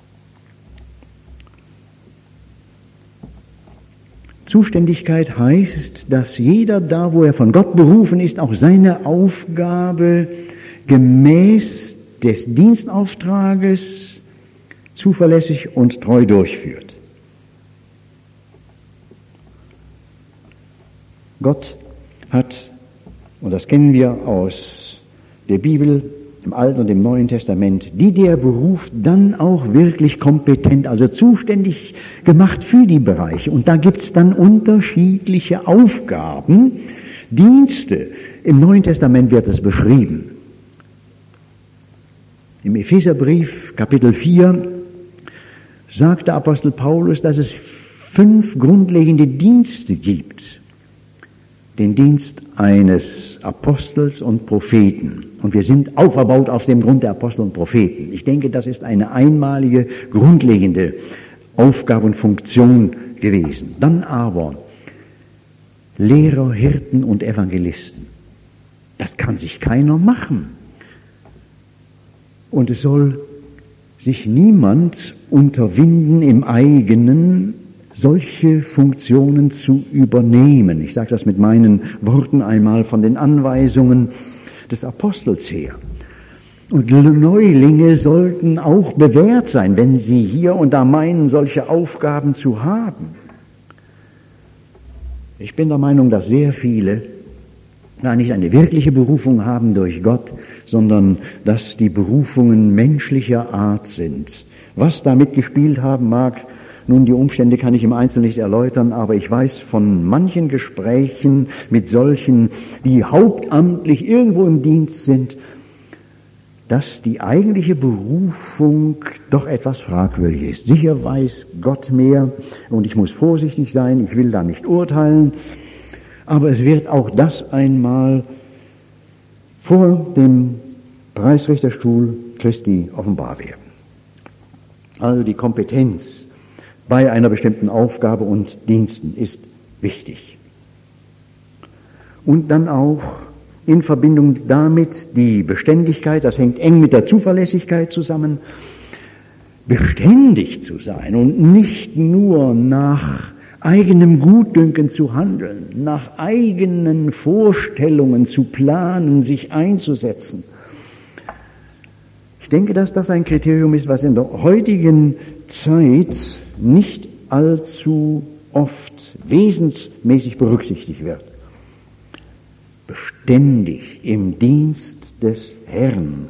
Zuständigkeit heißt, dass jeder da, wo er von Gott berufen ist, auch seine Aufgabe gemäß des Dienstauftrages zuverlässig und treu durchführt. Gott hat, und das kennen wir aus der Bibel, im Alten und im Neuen Testament, die der beruft, dann auch wirklich kompetent, also zuständig gemacht für die Bereiche. Und da gibt's dann unterschiedliche Aufgaben, Dienste. Im Neuen Testament wird es beschrieben. Im Epheserbrief, Kapitel 4, sagt der Apostel Paulus, dass es 5 grundlegende Dienste gibt. Den Dienst eines Apostels und Propheten. Und wir sind auferbaut auf dem Grund der Apostel und Propheten. Ich denke, das ist eine einmalige, grundlegende Aufgabe und Funktion gewesen. Dann aber Lehrer, Hirten und Evangelisten. Das kann sich keiner machen. Und es soll sich niemand unterwinden, im eigenen solche Funktionen zu übernehmen. Ich sage das mit meinen Worten einmal von den Anweisungen des Apostels her. Und Neulinge sollten auch bewährt sein, wenn sie hier und da meinen, solche Aufgaben zu haben. Ich bin der Meinung, dass sehr viele nicht eine wirkliche Berufung haben durch Gott, sondern dass die Berufungen menschlicher Art sind. Was da mitgespielt haben mag, nun, die Umstände kann ich im Einzelnen nicht erläutern, aber ich weiß von manchen Gesprächen mit solchen, die hauptamtlich irgendwo im Dienst sind, dass die eigentliche Berufung doch etwas fragwürdig ist. Sicher weiß Gott mehr und ich muss vorsichtig sein, ich will da nicht urteilen, aber es wird auch das einmal vor dem Preisrichterstuhl Christi offenbar werden. Also die Kompetenz bei einer bestimmten Aufgabe und Diensten ist wichtig. Und dann auch in Verbindung damit die Beständigkeit, das hängt eng mit der Zuverlässigkeit zusammen, beständig zu sein und nicht nur nach eigenem Gutdünken zu handeln, nach eigenen Vorstellungen zu planen, sich einzusetzen. Ich denke, dass das ein Kriterium ist, was in der heutigen Zeit nicht allzu oft wesensmäßig berücksichtigt wird. Beständig im Dienst des Herrn.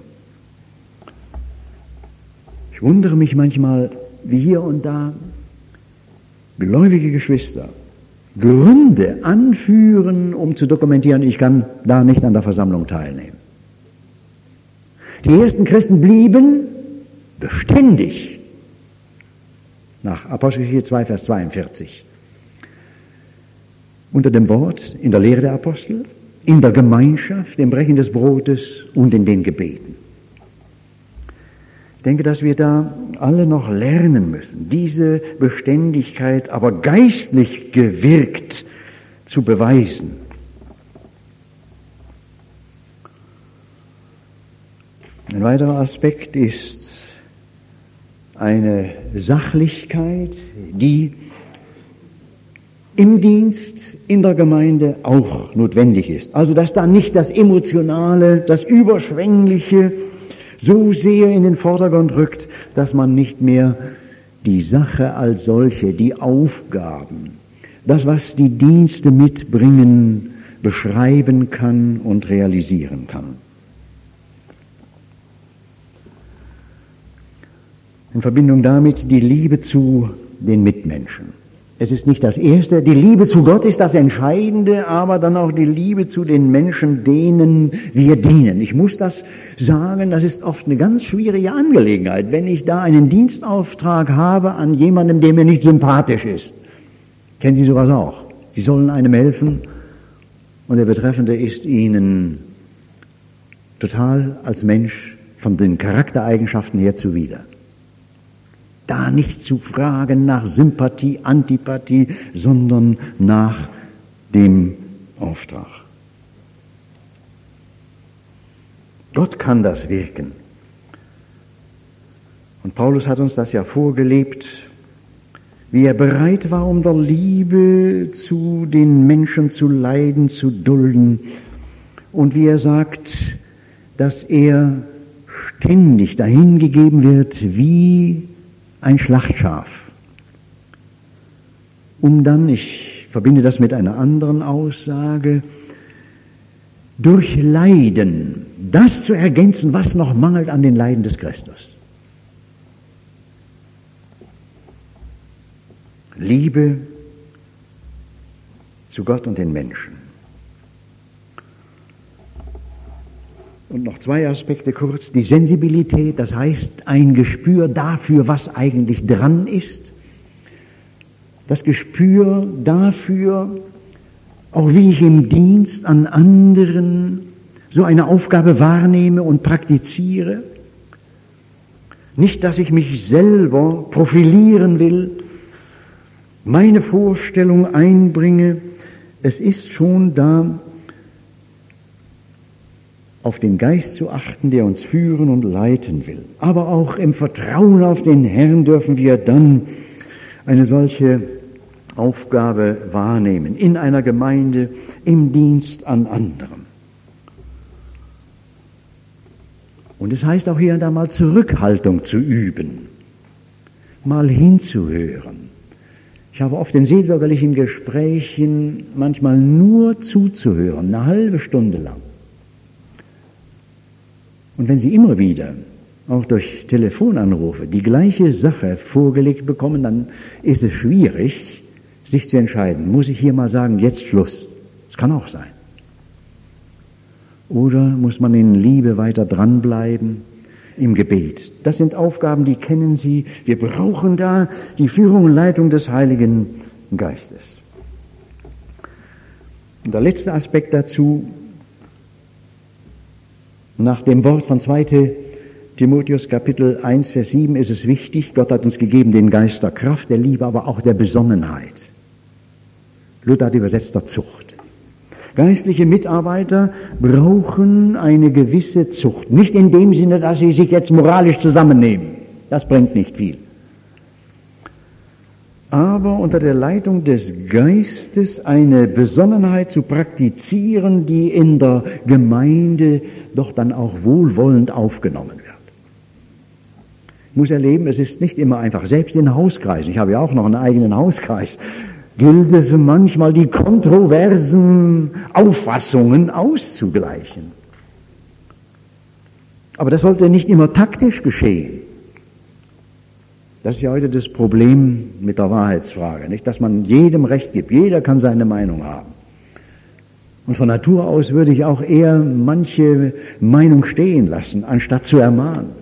Ich wundere mich manchmal, wie hier und da gläubige Geschwister Gründe anführen, um zu dokumentieren, ich kann da nicht an der Versammlung teilnehmen. Die ersten Christen blieben beständig nach Apostelgeschichte 2, Vers 42 unter dem Wort, in der Lehre der Apostel, in der Gemeinschaft, im Brechen des Brotes und in den Gebeten. Ich denke, dass wir da alle noch lernen müssen, diese Beständigkeit aber geistlich gewirkt zu beweisen. Ein weiterer Aspekt ist eine Sachlichkeit, die im Dienst, in der Gemeinde auch notwendig ist. Also, dass da nicht das Emotionale, das Überschwängliche so sehr in den Vordergrund rückt, dass man nicht mehr die Sache als solche, die Aufgaben, das, was die Dienste mitbringen, beschreiben kann und realisieren kann. In Verbindung damit die Liebe zu den Mitmenschen. Es ist nicht das Erste, die Liebe zu Gott ist das Entscheidende, aber dann auch die Liebe zu den Menschen, denen wir dienen. Ich muss das sagen, das ist oft eine ganz schwierige Angelegenheit, wenn ich da einen Dienstauftrag habe an jemandem, der mir nicht sympathisch ist. Kennen Sie sowas auch? Sie sollen einem helfen und der Betreffende ist Ihnen total als Mensch von den Charaktereigenschaften her zuwider. Da nicht zu fragen nach Sympathie, Antipathie, sondern nach dem Auftrag. Gott kann das wirken. Und Paulus hat uns das ja vorgelebt, wie er bereit war, um der Liebe zu den Menschen zu leiden, zu dulden. Und wie er sagt, dass er ständig dahingegeben wird, wie ein Schlachtschaf, um dann, ich verbinde das mit einer anderen Aussage, durch Leiden das zu ergänzen, was noch mangelt an den Leiden des Christus. Liebe zu Gott und den Menschen. Und noch zwei Aspekte kurz. Die Sensibilität, das heißt ein Gespür dafür, was eigentlich dran ist. Das Gespür dafür, auch wie ich im Dienst an anderen so eine Aufgabe wahrnehme und praktiziere. Nicht, dass ich mich selber profilieren will, meine Vorstellung einbringe. Es ist schon da, auf den Geist zu achten, der uns führen und leiten will. Aber auch im Vertrauen auf den Herrn dürfen wir dann eine solche Aufgabe wahrnehmen, in einer Gemeinde, im Dienst an anderen. Und es heißt auch hier und da mal Zurückhaltung zu üben, mal hinzuhören. Ich Ich habe oft in seelsorgerlichen Gesprächen manchmal nur zuzuhören, eine halbe Stunde lang. Und wenn Sie immer wieder, auch durch Telefonanrufe, die gleiche Sache vorgelegt bekommen, dann ist es schwierig, sich zu entscheiden. Muss ich hier mal sagen, jetzt Schluss? Das kann auch sein. Oder muss man in Liebe weiter dranbleiben im Gebet? Das sind Aufgaben, die kennen Sie. Wir brauchen da die Führung und Leitung des Heiligen Geistes. Und der letzte Aspekt dazu, nach dem Wort von 2. Timotheus Kapitel 1, Vers 7 ist es wichtig, Gott hat uns gegeben den Geist der Kraft, der Liebe, aber auch der Besonnenheit. Luther hat übersetzt der Zucht. Geistliche Mitarbeiter brauchen eine gewisse Zucht. Nicht in dem Sinne, dass sie sich jetzt moralisch zusammennehmen. Das bringt nicht viel. Aber unter der Leitung des Geistes eine Besonnenheit zu praktizieren, die in der Gemeinde doch dann auch wohlwollend aufgenommen wird. Ich muss erleben, es ist nicht immer einfach, selbst in Hauskreisen, ich habe ja auch noch einen eigenen Hauskreis, gilt es manchmal, die kontroversen Auffassungen auszugleichen. Aber das sollte nicht immer taktisch geschehen. Das ist ja heute das Problem mit der Wahrheitsfrage, nicht, dass man jedem Recht gibt. Jeder kann seine Meinung haben. Und von Natur aus würde ich auch eher manche Meinung stehen lassen, anstatt zu ermahnen.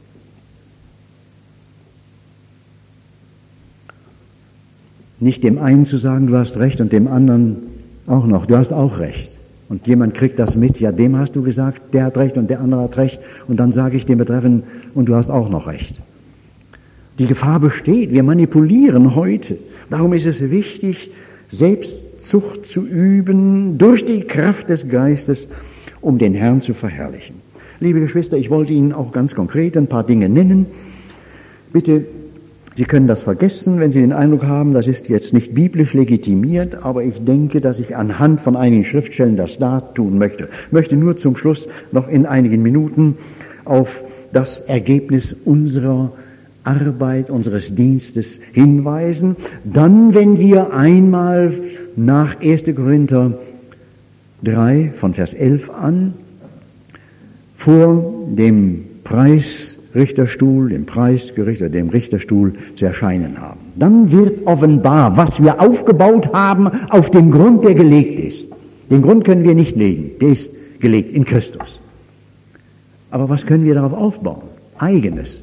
Nicht dem einen zu sagen, du hast recht, und dem anderen auch noch, du hast auch recht. Und jemand kriegt das mit, ja, dem hast du gesagt, der hat recht und der andere hat recht, und dann sage ich dem Betreffenden, und du hast auch noch recht. Die Gefahr besteht, wir manipulieren heute. Darum ist es wichtig, Selbstzucht zu üben, durch die Kraft des Geistes, um den Herrn zu verherrlichen. Liebe Geschwister, ich wollte Ihnen auch ganz konkret ein paar Dinge nennen. Bitte, Sie können das vergessen, wenn Sie den Eindruck haben, das ist jetzt nicht biblisch legitimiert, aber ich denke, dass ich anhand von einigen Schriftstellen das da tun möchte. Ich möchte nur zum Schluss noch in einigen Minuten auf das Ergebnis unserer Arbeit, unseres Dienstes hinweisen. Dann, wenn wir einmal nach 1. Korinther 3 von Vers 11 an vor dem Preisrichterstuhl, dem Preisgericht oder dem Richterstuhl zu erscheinen haben. Dann wird offenbar, was wir aufgebaut haben, auf dem Grund, der gelegt ist. Den Grund können wir nicht legen, der ist gelegt in Christus. Aber was können wir darauf aufbauen? Eigenes.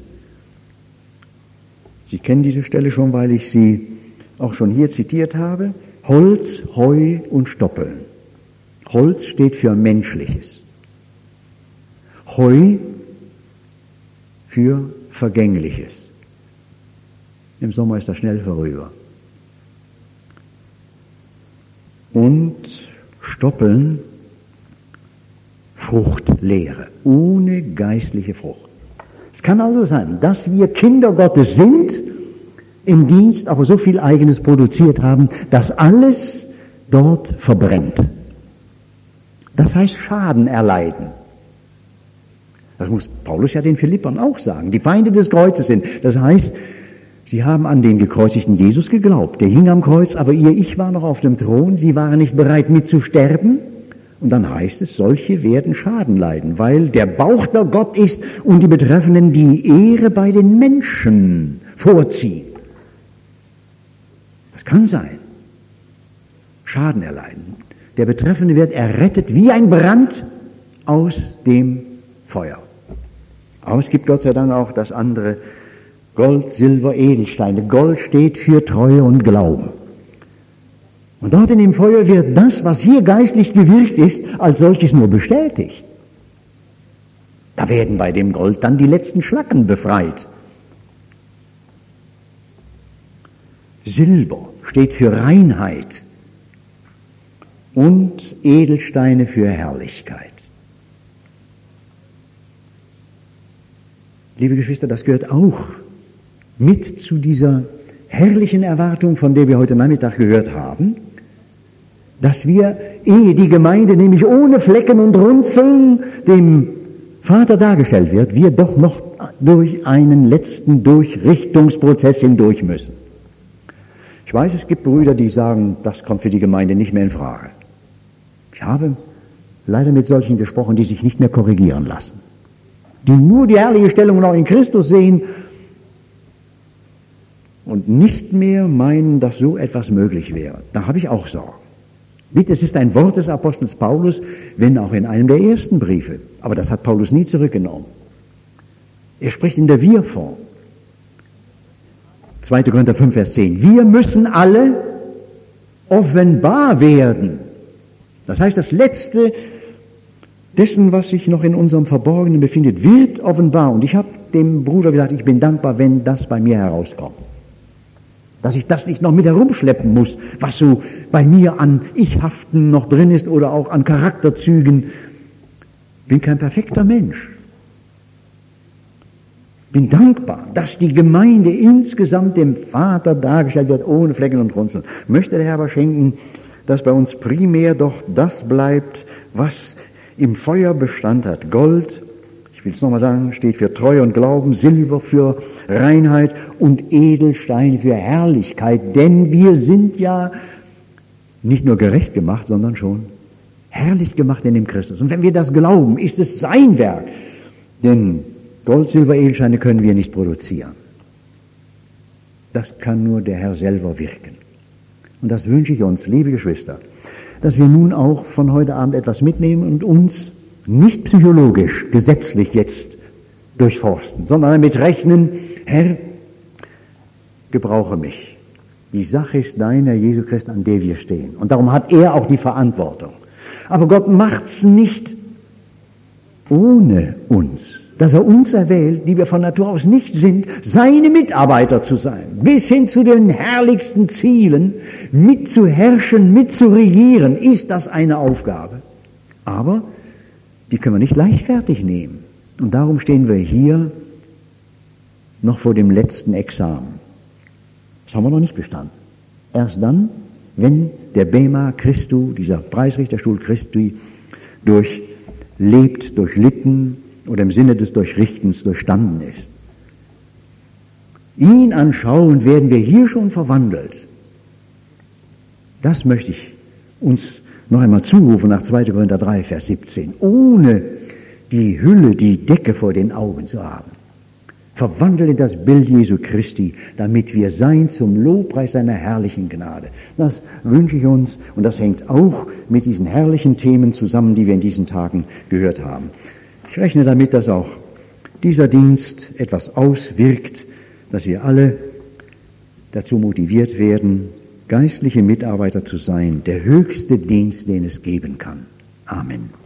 Sie kennen diese Stelle schon, weil ich sie auch schon hier zitiert habe. Holz, Heu und Stoppeln. Holz steht für Menschliches. Heu für Vergängliches. Im Sommer ist das schnell vorüber. Und Stoppeln, Fruchtlehre, ohne geistliche Frucht. Es kann also sein, dass wir Kinder Gottes sind, im Dienst aber so viel Eigenes produziert haben, dass alles dort verbrennt. Das heißt Schaden erleiden. Das muss Paulus ja den Philippern auch sagen. Die Feinde des Kreuzes sind. Das heißt, sie haben an den gekreuzigten Jesus geglaubt. Der hing am Kreuz, aber ihr Ich war noch auf dem Thron. Sie waren nicht bereit mitzusterben. Und dann heißt es, solche werden Schaden leiden, weil der Bauch der Gott ist und die Betreffenden die Ehre bei den Menschen vorziehen. Das kann sein. Schaden erleiden. Der Betreffende wird errettet wie ein Brand aus dem Feuer. Aber es gibt Gott sei Dank auch das andere, Gold, Silber, Edelsteine. Gold steht für Treue und Glauben. Und dort in dem Feuer wird das, was hier geistlich gewirkt ist, als solches nur bestätigt. Da werden bei dem Gold dann die letzten Schlacken befreit. Silber steht für Reinheit und Edelsteine für Herrlichkeit. Liebe Geschwister, das gehört auch mit zu dieser herrlichen Erwartung, von der wir heute Nachmittag gehört haben, dass wir, ehe die Gemeinde nämlich ohne Flecken und Runzeln dem Vater dargestellt wird, wir doch noch durch einen letzten Durchrichtungsprozess hindurch müssen. Ich Ich weiß, es gibt Brüder, die sagen, das kommt für die Gemeinde nicht mehr in Frage. Ich habe leider mit solchen gesprochen, die sich nicht mehr korrigieren lassen, die nur die herrliche Stellung noch in Christus sehen und nicht mehr meinen, dass so etwas möglich wäre. Da habe ich auch Sorgen. Bitte, es ist ein Wort des Apostels Paulus, wenn auch in einem der ersten Briefe. Aber das hat Paulus nie zurückgenommen. Er spricht in der Wir-Form. 2. Korinther 5, Vers 10. Wir müssen alle offenbar werden. Das heißt, das Letzte dessen, was sich noch in unserem Verborgenen befindet, wird offenbar. Und ich habe dem Bruder gesagt, ich bin dankbar, wenn das bei mir herauskommt. Dass ich das nicht noch mit herumschleppen muss, was so bei mir an Ich-Haften noch drin ist oder auch an Charakterzügen. Ich bin kein perfekter Mensch. Ich bin dankbar, dass die Gemeinde insgesamt dem Vater dargestellt wird, ohne Flecken und Runzeln. Möchte der Herr aber schenken, dass bei uns primär doch das bleibt, was im Feuer Bestand hat. Gold, ich will es nochmal sagen, steht für Treue und Glauben, Silber für Reinheit und Edelstein für Herrlichkeit. Denn wir sind ja nicht nur gerecht gemacht, sondern schon herrlich gemacht in dem Christus. Und wenn wir das glauben, ist es sein Werk. Denn Gold, Silber, Edelsteine können wir nicht produzieren. Das kann nur der Herr selber wirken. Und das wünsche ich uns, liebe Geschwister, dass wir nun auch von heute Abend etwas mitnehmen und uns nicht psychologisch, gesetzlich jetzt durchforsten, sondern damit rechnen, Herr, gebrauche mich. Die Sache ist dein, Herr Jesu Christ, an der wir stehen. Und darum hat er auch die Verantwortung. Aber Gott macht's nicht ohne uns, dass er uns erwählt, die wir von Natur aus nicht sind, seine Mitarbeiter zu sein, bis hin zu den herrlichsten Zielen, mitzuherrschen, mitzuregieren, ist das eine Aufgabe. Aber die können wir nicht leichtfertig nehmen. Und darum stehen wir hier noch vor dem letzten Examen. Das haben wir noch nicht bestanden. Erst dann, wenn der Bema Christu, dieser Preisrichterstuhl Christi, durchlebt, durchlitten oder im Sinne des Durchrichtens durchstanden ist. Ihn anschauen, werden wir hier schon verwandelt. Das möchte ich uns noch einmal zurufen nach 2. Korinther 3, Vers 17. Ohne die Hülle, die Decke vor den Augen zu haben. Verwandelt in das Bild Jesu Christi, damit wir sein zum Lobpreis seiner herrlichen Gnade. Das wünsche ich uns und das hängt auch mit diesen herrlichen Themen zusammen, die wir in diesen Tagen gehört haben. Ich rechne damit, dass auch dieser Dienst etwas auswirkt, dass wir alle dazu motiviert werden, geistliche Mitarbeiter zu sein, der höchste Dienst, den es geben kann. Amen.